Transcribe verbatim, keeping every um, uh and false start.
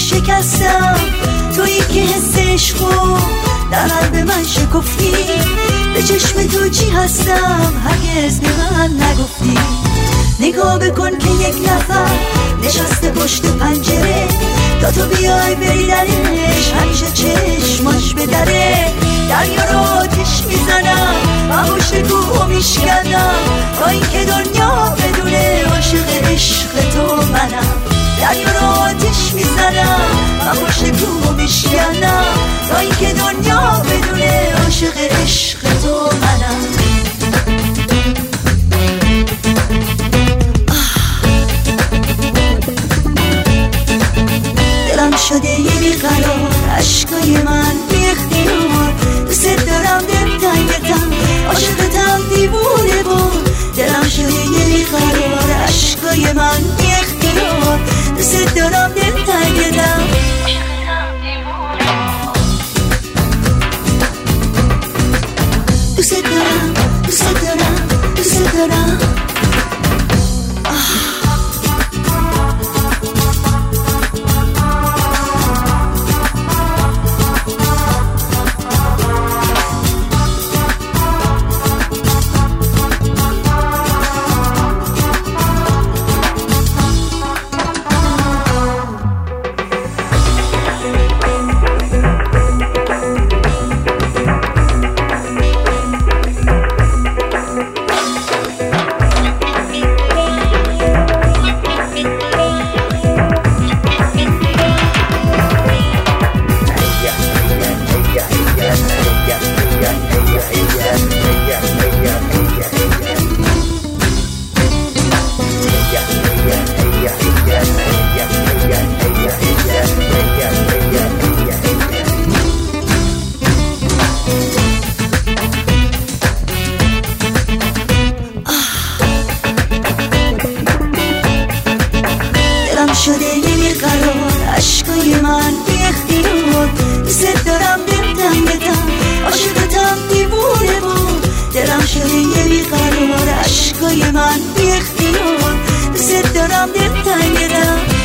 شکستم، تویی که حس عشقو در قلب من شکفتی. به چشم تو چی هستم هرگز به من نگفتی. نگاه بکن که یک نفر نشسته پشت پنجره، تا تو بیای بری درش همیشه چشماش به دره. دریا رو آتش میزنم و پشت کوه میشکنم، تا اینکه دنیا بدونه عاشق عشق تو منم. دریا رو آتش میزنم و پشت کوه میشکنم، تا اینکه دنیا بدونه عاشق عشق تو منم. دلم شده یه بیقرار، عشقای من بی اختیار. دوست دارم دل تنگتم، عاشقتم دیوونه بود. دلم شده یه بیقرار، عشقای من بی اختیار. دوست دارم دل تنگتم، عاشقتم دیوونه بود. دوست دارم دوست دارم دوست دارم. شده یه بیقرار، عشقای من بی اختیار. دوست دارم دل تنگتم، عاشقتم دیوونه بود. دلم شده یه بیقرار، عشقای من بی اختیار. دوست دارم دل تنگتم،